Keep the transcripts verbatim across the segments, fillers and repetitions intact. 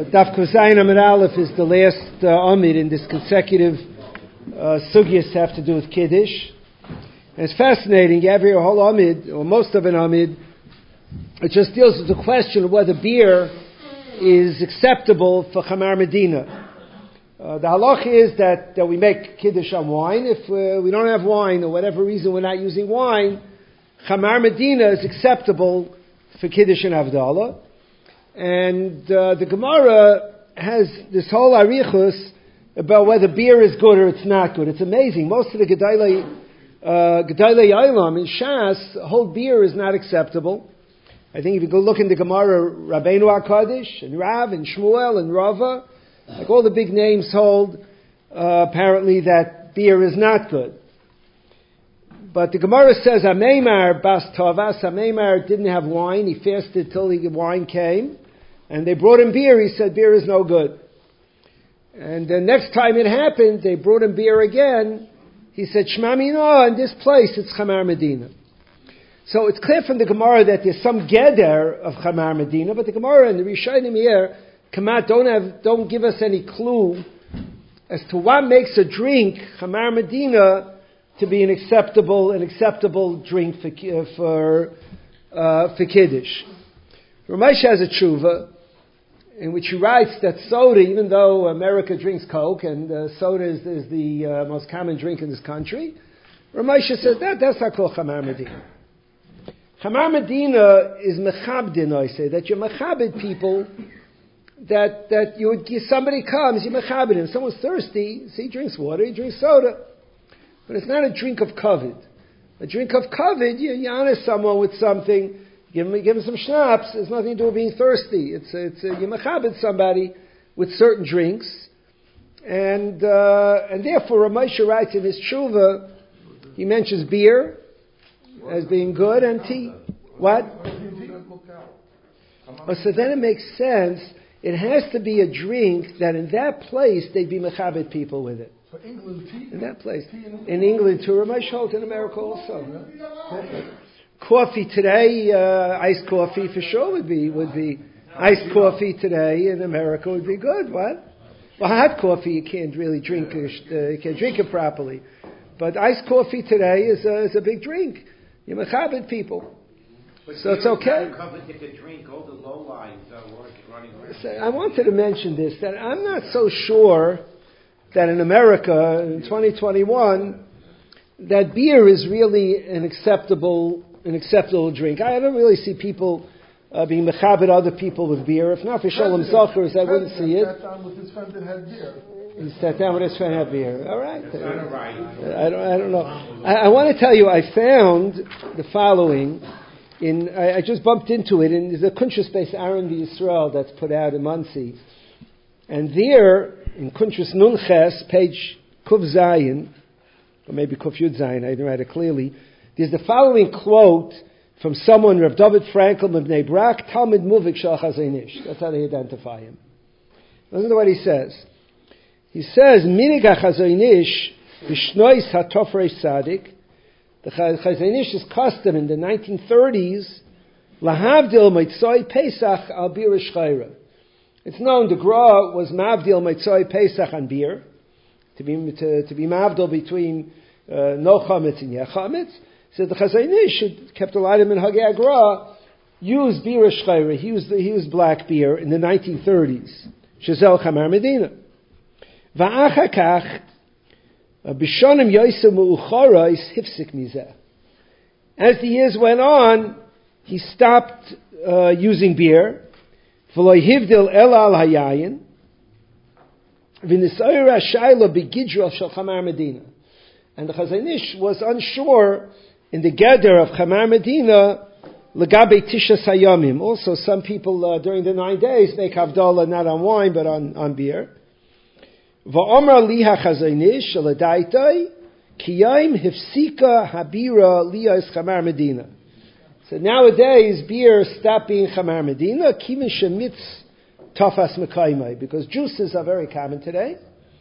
Daf Kuzayin Amid Aleph is the last uh, Amid in this consecutive uh, sugyas have to do with Kiddush. And it's fascinating. You have here a whole Amid, or most of an Amid. It just deals with the question of whether beer is acceptable for Chamar Medina. Uh, the halach is that, that we make Kiddush on wine. If uh, we don't have wine, or whatever reason we're not using wine, Chamar Medina is acceptable for Kiddush and Havdalah. And uh, the Gemara has this whole arichus about whether beer is good or it's not good. It's amazing. Most of the Gedalei uh, Gedalei Yailam in Shas hold beer is not acceptable. I think if you go look in the Gemara, Rabbeinu HaKadosh and Rav and Shmuel and Rava, like all the big names hold uh, apparently that beer is not good. But the Gemara says Ameimar Bas Tavas, Ameimar didn't have wine. He fasted till the wine came. And they brought him beer. He said, beer is no good. And the next time it happened, they brought him beer again. He said, Shema Mina, in this place, it's Chamar Medina. So it's clear from the Gemara that there's some geder of Chamar Medina, but the Gemara and the Rishonim here, Kamat, don't have, don't give us any clue as to what makes a drink, Chamar Medina, to be an acceptable, an acceptable drink for, uh, for, uh, for Kiddush. Ramesh has a tshuva in which he writes that soda, even though America drinks Coke and uh, soda is, is the uh, most common drink in this country, Ramesh says that that's not called Chamar Medina. Chamar Medina is mechabdin, I say, that you're mechabed people, that, that you would, somebody comes, you mechabed him. Someone's thirsty, so he drinks water, he drinks soda. But it's not a drink of kavod. A drink of kavod, you, you honor someone with something, give him, give him some schnapps, it's nothing to do with being thirsty. It's, it's, you mechabed somebody with certain drinks. And, uh, and therefore, Ramesha writes in his tshuva, he mentions beer as being good and tea. What? Oh, so then it makes sense. It has to be a drink that in that place they'd be mechabed people with it. For England, tea? In that place. In England too. Ramesh holds in America also. Coffee today, uh, iced coffee for sure would be, would be, iced coffee today in America would be good, what? Well, hot coffee you can't really drink, uh, you can't drink it properly. But iced coffee today is a, is a big drink. You're mechabed people. But so it's okay. Drink, all the low lines are running around. So I wanted to mention this, that I'm not so sure that in America in twenty twenty-one that beer is really an acceptable an acceptable drink. I don't really see people uh, being mechabed other people with beer. If not for Shalom Zachars, I wouldn't see it. He sat down with his friend and had beer. He sat down with his friend and had beer. All right. I don't. I don't know. I, I want to tell you. I found the following. In I, I just bumped into it in the Kuntrus Beis Aaron Yisrael that's put out in Muncie, and there in Kuntrus Nun Ches, page Kuv Zayin, or maybe Kuv Yud Zayin, I didn't write it clearly. There's the following quote from someone, Rav David Frankel of Bnei Brak, Talmud Muvik Shal Chazon Ish. That's how they identify him. Listen to what he says. He says, Minig HaChazon Ish, B'shnois HaTofrei Sadik, the Chazon Ish's custom in the nineteen thirties, Lahavdil Meitzoi Pesach al Bir Shchayra. It's known the Gra was Mavdil Meitzoi Pesach on beer, to be, to, to be Mavdil between uh, no chametz and yeah chametz. So the Chazon Ish kept a lot of Minhagei Gra, used beer shchayra. He used he used black beer in the nineteen thirties. Shazel Chamar Medina. Va'achakach b'shonim yosem u'ucharais hifsik mizeh. As the years went on, he stopped uh, using beer. V'lo hivdil el al hayayin. V'nisayra shayla b'gidro shel Chamar Medina. And the Chazon Ish was unsure in the gather of Chamar Medina, Legabe Tisha Sayamim. Also, some people uh, during the nine days make Havdalah not on wine but on, on beer. Va'omar liha Chazon Ish aladaitai kiyayim hifsika habira liyas Chamar Medina. So nowadays, beer stopped being Chamar Medina, kivin shemitz tafas mekaymai, because juices are very common today.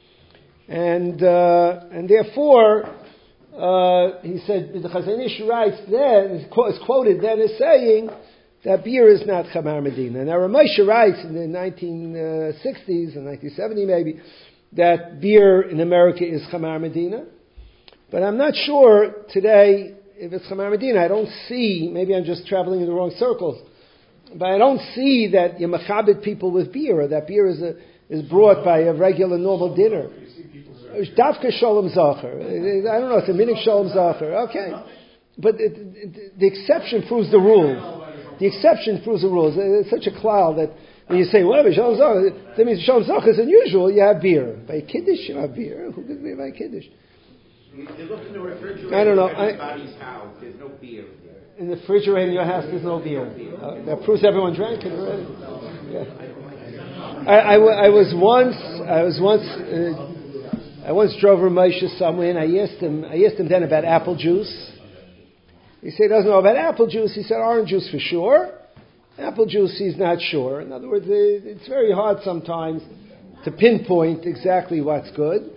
And uh, and therefore, uh, he said, the Chazon Ish writes then, is quoted then as saying that beer is not Chamar Medina. Now, Ramosha writes in the nineteen sixties and nineteen seventy maybe that beer in America is Chamar Medina. But I'm not sure today if it's Chamar Medina. I don't see, maybe I'm just traveling in the wrong circles, but I don't see that you machabit people with beer, or that beer is a, is brought by a regular normal dinner. Davka Shalom Zacher. I don't know, it's a minik Shalom Zacher. Okay. But it, it, the exception proves the rule. The exception proves the rule. It's such a cloud that when you say, well, Shalom Zacher, that means Shalom Zacher is unusual, you have beer. By Kiddush, you have beer. Who could be by Kiddush? You look in the refrigerator. I don't know. In everybody's I, house, there's no beer. In the refrigerator in your house, there's no beer. Uh, that proves everyone drank it already. Yeah. I, I, I was once, I was once, uh, I once drove Ramosha somewhere, and I asked him, I asked him then about apple juice. He said he doesn't know about apple juice. He said orange juice for sure. Apple juice, he's not sure. In other words, it's very hard sometimes to pinpoint exactly what's good.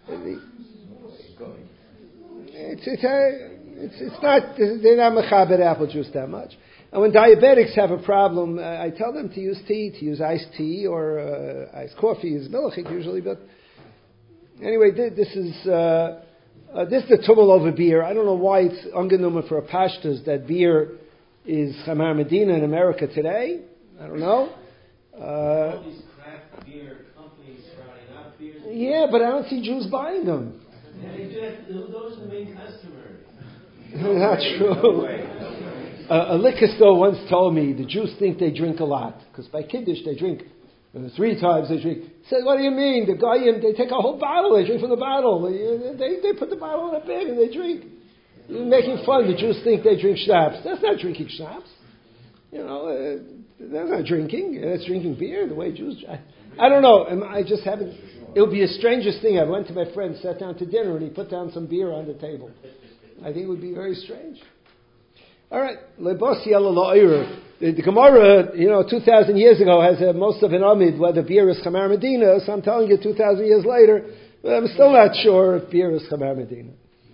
It's it's, uh, it's it's not they're not mechaber apple juice that much. And when diabetics have a problem, uh, I tell them to use tea, to use iced tea or uh, iced coffee is milchik usually. But anyway, th- this is uh, uh, this is the tumult over beer. I don't know why it's ungenuma for a pashtas that beer is Chamar Medina in America today. I don't know. Uh, All these craft beer companies sprouting up beers. Yeah, but I don't see Jews buying them. Yeah, they do have, those are the main customers. Not true. A, a liquor store once told me the Jews think they drink a lot because by Kiddush they drink uh, three times they drink. He said, "What do you mean? The guy they take a whole bottle. They drink from the bottle. They they, they put the bottle in a bag and they drink." You're making fun. The Jews think they drink schnapps. That's not drinking schnapps. You know, uh, that's not drinking. That's drinking beer. The way Jews. I, I don't know. I just haven't. It would be the strangest thing. I went to my friend, sat down to dinner, and he put down some beer on the table. I think it would be very strange. All right, lebos yala la'ira. The Gemara, you know, two thousand years ago has a, most of an amid whether beer is Chamar Medina. So I'm telling you, two thousand years later, I'm still not sure if beer is Chamar Medina.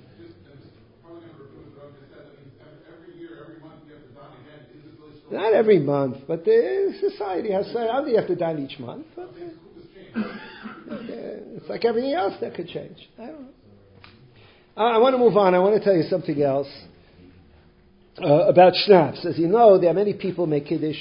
Not every month, but the society has said, how do you have to dine each month? But, uh, it's like everything else that could change. I don't know. I, I want to move on. I want to tell you something else uh, about schnapps. As you know, there are many people make Kiddush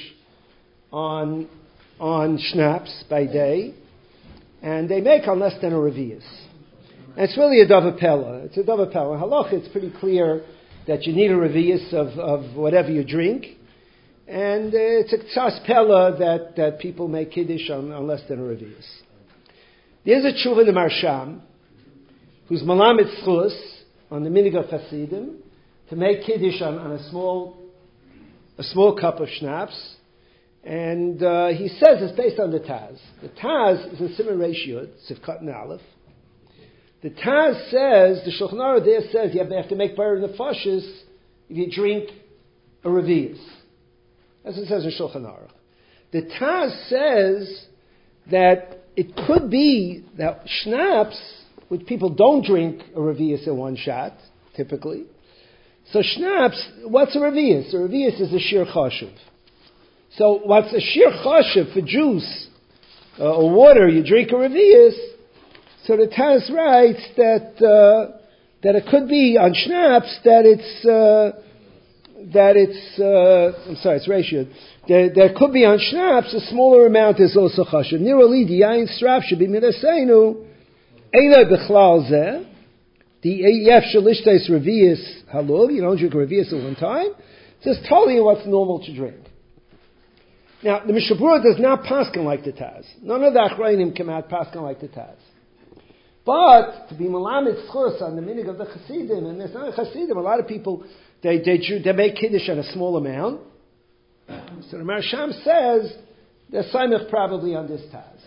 on, on schnapps by day, and they make on less than a revius. And it's really a dava pella. It's a dava pella. In halacha, it's pretty clear that you need a revius of, of whatever you drink. And uh, it's a tzas pella that, that people make Kiddush on, on less than a revius. There's a tshuva in the Marsham, who's malamet schus on the minig of Hasidim, to make Kiddush on, on a small a small cup of schnapps. And uh, he says it's based on the Taz. The Taz is a similar ratio, Sivkat and Aleph. The Taz says, the Shulchan Aruch there says you have to make bar nefashis if you drink a revius. As it says in Shulchan Aruch. The Taz says that it could be that schnapps, which people don't drink a revius in one shot, typically. So schnapps, what's a revius? A revius is a shir chashuv. So what's a shir chashuv for juice uh, or water? You drink a revius. So the Taz writes that uh, that it could be on schnapps that it's. Uh, that it's, uh, I'm sorry, it's ratio. There, there could be on schnapps, a smaller amount is also chashuv. Nirali, the yain strap should be minaseinu, eila bechlal zeh, the yef shalishtes revius halul, you don't drink a revius at one time, just telling you what's normal to drink. Now, the Mishnah Berurah does not paskin like the Taz. None of the Achrayim come out paskin like the Taz. But, to be malamed schus on the minig of the Hasidim, and there's not a Hasidim, a lot of people, They, they they make Kiddush on a small amount. So the Marsham says they're Simach probably on this Taz.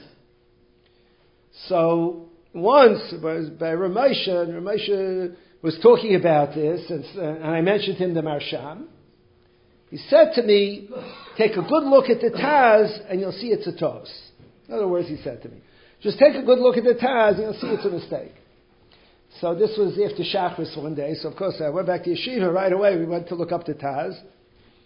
So once by Ramosha, and Ramosha was talking about this, and, and I mentioned him the Marsham. He said to me, take a good look at the Taz and you'll see it's a tos. In other words, he said to me, just take a good look at the Taz and you'll see it's a mistake. So this was after Shachris one day. So of course I went back to Yeshiva right away. We went to look up the Taz.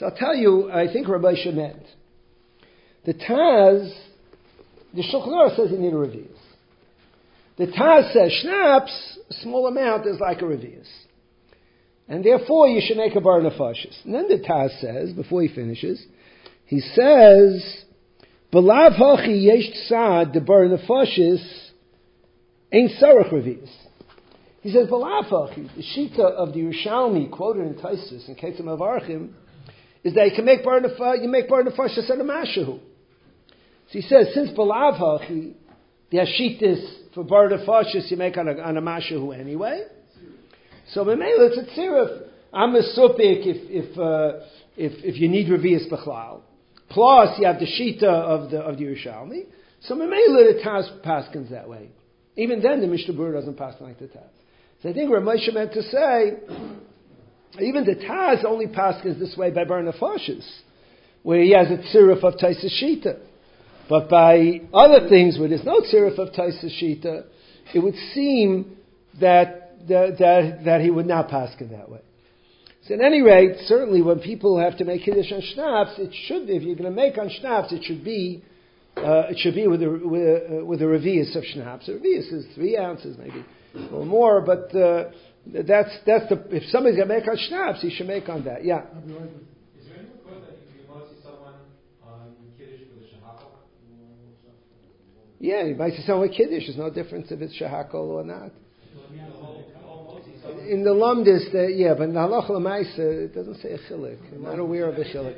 So I'll tell you, I think Rabbi Moshe meant. The Taz, the Shulchan Aruch says you need a revius. The Taz says schnapps, a small amount is like a revius. And therefore you should make a bar nefashis. And then the Taz says, before he finishes, he says, B'lav hachi yesh tzad de bar nefashis ain't sarach revius. He says, B'lav hachi, the shita of the Yerushalmi, quoted in Taisus, in Ketzim Avarchim, is that you can make bar nefashis, you make bar nefashis on a mashahu. So he says, since B'lav hachi, the ashitis for bar nefashis you make on a, on a mashahu anyway. So Memela, it's a tziruf. I'm a supik if if, uh, if if you need revius b'chlal. Plus, you have the shita of the of the Yerushalmi. So Memela, the Taz paskins that way. Even then, the Mishnah Berurah doesn't pass like the Taz. So I think Rav Moshe meant to say, even the Taz only paskins this way by bar nefashis, where he has a tziruf of Taisus shita. But by other things where there's no tziruf of Taisus shita, it would seem that That, that, that he would not pass it that way. So at any rate, certainly when people have to make kiddush on schnapps, it should, if you're going to make on schnapps, it should be, uh, it should be with a, with a, uh, with a revius of schnapps. A revius is three ounces, maybe a little more, but uh, that's, that's the, if somebody's going to make on schnapps, he should make on that, yeah. Is there any report that you might see someone on kiddush with a shahakal? Yeah, you might see someone with kiddush. There's no difference if it's shahakal or not. In the lumdis, the, yeah, but in the halach l'maisa, it doesn't say a chilik. I'm not aware of a chilik.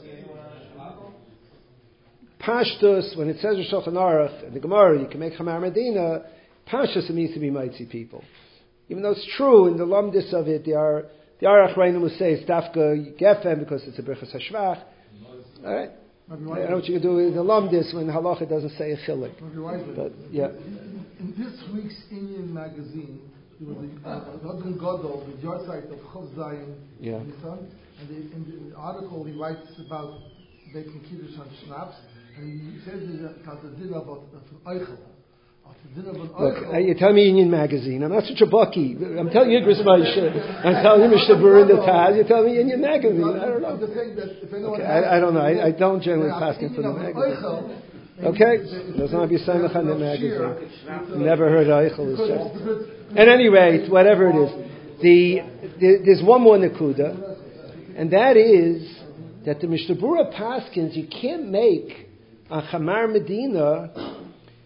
Pashtus, when it says a Shulchan Aruch, in the Gemara, you can make Chamar Medina, Pashtus, it means to be mighty people. Even though it's true, in the lumdis of it, the Ar, the Arach Reinu will say, it's Dafka Gefen, because it's a Birchas HaShvach. Alright? I don't know what you can do with the lumdis when halach it doesn't say a chilik. But, yeah. In this week's Indian magazine, there was a Rodin Godol, the yard site of Chov Zayin, yeah. and the, in the article he writes about making kiddush on schnapps, and he says about the dinner about Eichel. Look, uh, you tell me Indian magazine. I'm not such a bucky. I'm telling you, Gris Moshe. I'm telling you, Mishnah Berurah in the Taz. You tell me Indian magazine. I don't know. Okay, I, I don't know. I, I don't generally pass it for the magazine. Okay, there's not be Samach on the magazine. Never heard Eichel. Is just. At any rate, whatever it is, the, the there's one more nekuda, and that is that the Mishnah Berurah paskins you can't make a Chamar Medina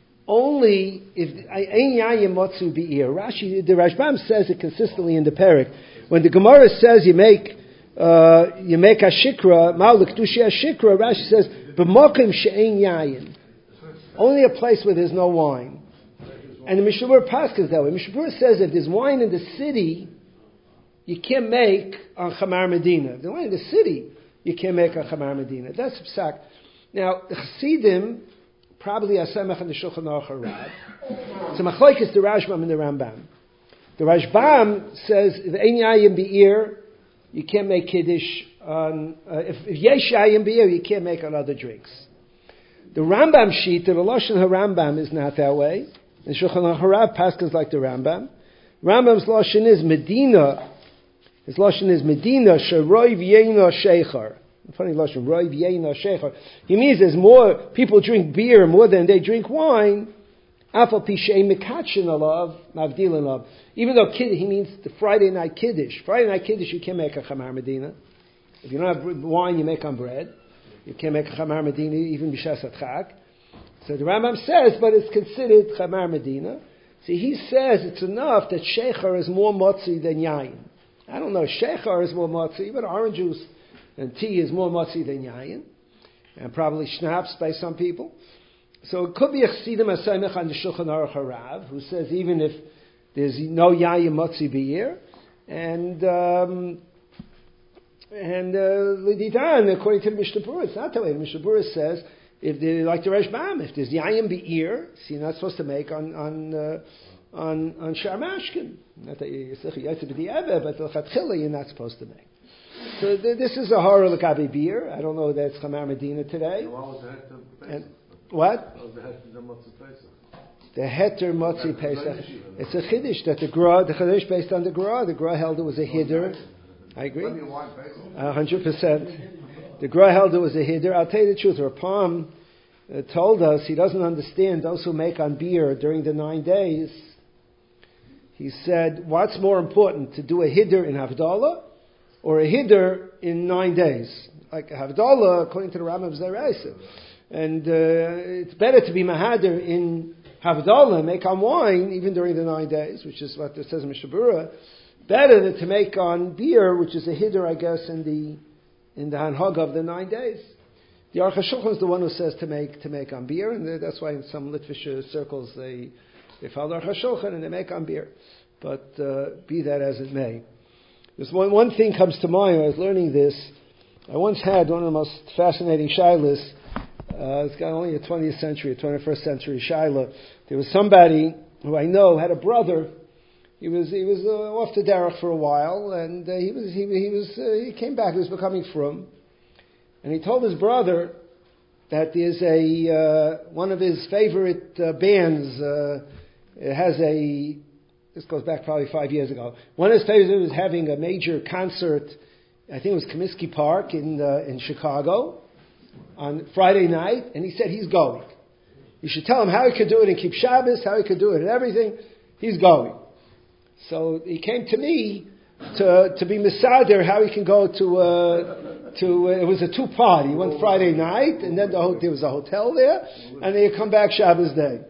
only if Ein Yayin Motzu Be'ir. Rashi, the Rashbam says it consistently in the Perek. When the Gemara says you make uh, you make a shikra, Ma'ul K'tushi a shikra, Rashi says b'mokim she'ein yayin. Only a place where there's no wine. And the Mishnah Berurah paskins that way. Mishnah Berurah says if there's wine in the city, you can't make on Chamar Medina. If there's wine in the city, you can't make on Chamar Medina. That's psak. Now the Chassidim probably Asemach and the Shulchan Aruch Harav. So Machlokes the Rashbam and the Rambam. The Rashbam says if Ein Yayin Be'ir, you can't make kiddush on. Uh, if, if Yesh Yayin Be'ir, you can't make on other drinks. The Rambam sheet, the Lashon HaRambam is not that way. And Shulchan Aruch Harav paskins like the Rambam. Rambam's Lashon is Medina. His Lashon is Medina Sheroiv Yeina Sheichar. Funny Lashon, Roiv Yeina Sheichar. He means there's more people drink beer more than they drink wine. Afal Pishei Mekachin Alav Mavdilin Alav. Even though kid, he means the Friday night Kiddush. Friday night Kiddush you can't make a Chamar Medina. If you don't have wine, you make on bread. You can't make a Chamar Medina even B'Shas Chag. So the Rambam says, but it's considered Chamar Medina. See, he says it's enough that Sheichar is more motzi than Yain. I don't know, Sheichar is more motzi, but orange juice and tea is more motzi than Yain. And probably schnapps by some people. So it could be a Chassidim Asamech on the Shulchan Aruch Harav, who says even if there's no Yayin Motzi Be'ir, and um, and L'didan, uh, according to the Mishnah Berurah, it's not that way. The Mishnah Berurah says, if they like the Rashbam, if there's Yayin Be'ir, so you're not supposed to make on on uh, on on Shar Mashkin. Not that you're B'di'eveh, but L'chatchila you're not supposed to make. So th- this is a horror L'kabi Be'ir. I don't know that it's Chamar Medina today. And, what? The Heter Motzi Pesach. It's a Chiddush that the Gra, the Chiddush based on the Gra. The Gra held it was a Hiddur I agree. Plenty of wine, basically. A hundred percent. The Gra held it was a hiddur. I'll tell you the truth. Rapam uh, told us he doesn't understand those who make on beer during the nine days. He said, what's more important, to do a hiddur in Havdalah or a hiddur in nine days? Like a Havdalah, according to the Rambam, is Zeraisa. And uh, it's better to be Mahadir in Havdalah, make on wine, even during the nine days, which is what it says in Mishabura. Better than to make on beer, which is a hiddur, I guess, in the in the Hanhag of the nine days. The Aruch HaShulchan is the one who says to make to make on beer, and that's why in some Litvish circles they they follow Aruch HaShulchan and they make on beer. But uh, be that as it may, there's one one thing comes to mind when I was learning this. I once had one of the most fascinating shilas. Uh, it's got only a twentieth century, a twenty-first century shilah. There was somebody who I know had a brother. He was he was uh, off to Derech for a while, and uh, he was he, he was uh, he came back. He was becoming frum, and he told his brother that there's a uh, one of his favorite uh, bands. Uh, it has a this goes back probably five years ago. One of his favorites was having a major concert. I think it was Comiskey Park in uh, in Chicago on Friday night, and he said he's going. You should tell him how he could do it and keep Shabbos, how he could do it and everything. He's going. So he came to me to to be misader how he can go to uh, to uh, it was a two part. He went Friday night, and then the, there was a hotel there, and then he come back Shabbos day.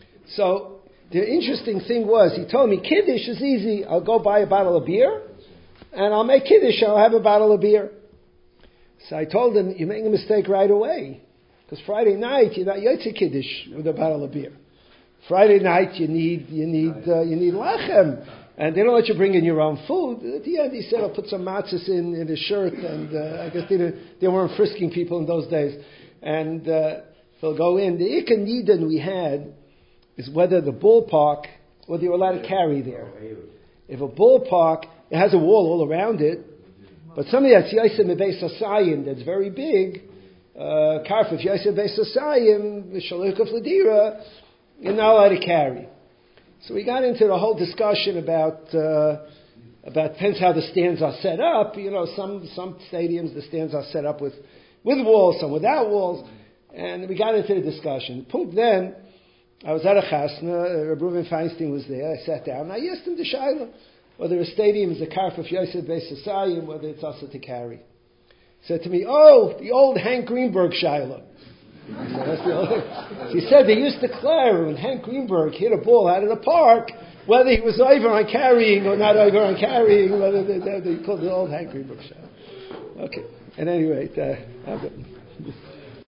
So the interesting thing was, he told me Kiddush is easy. I'll go buy a bottle of beer, and I'll make Kiddush. I'll have a bottle of beer. So I told him, you're making a mistake right away, because Friday night you're not yotze Kiddush with a bottle of beer. Friday night you need you need uh, you need lechem. And they don't let you bring in your own food. At the end, he said, I'll put some matzahs in, in his shirt. And uh, I guess they, didn't, they weren't frisking people in those days. And uh, they'll go in. The Ikka Nidin we had is whether the ballpark, whether you're allowed to carry there. If a ballpark, it has a wall all around it, but something that's Yosem Beis Hasayim, that's very big, uh, Karf, if Yosem Beis Hasayim, Shalukah Fladira, you're not allowed to carry. So we got into the whole discussion about uh, about depends how the stands are set up. You know, some some stadiums the stands are set up with with walls, some without walls, and we got into the discussion. Punkt then, I was at a chasna. Rabbi Reuven Feinstein was there. I sat down. And I asked him the shaila whether a stadium is a karf of Yosef Beis Hasayim, whether it's also to carry. He said to me, "Oh, the old Hank Greenberg shaila." He said they used to declare when Hank Greenberg hit a ball out of the park, whether he was over on carrying or not over on carrying, whether they, they, they called it the old Hank Greenberg shot. Okay. At any rate, uh,